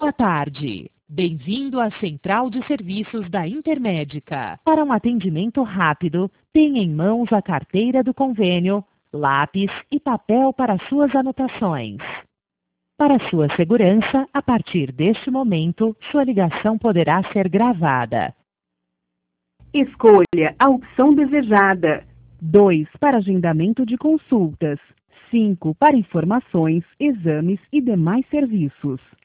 Boa tarde. Bem-vindo à Central de Serviços da Intermédica. Para um atendimento rápido, tenha em mãos a carteira do convênio, lápis e papel para suas anotações. Para sua segurança, a partir deste momento, sua ligação poderá ser gravada. Escolha a opção desejada. 2 para agendamento de consultas. 5 para informações, exames e demais serviços.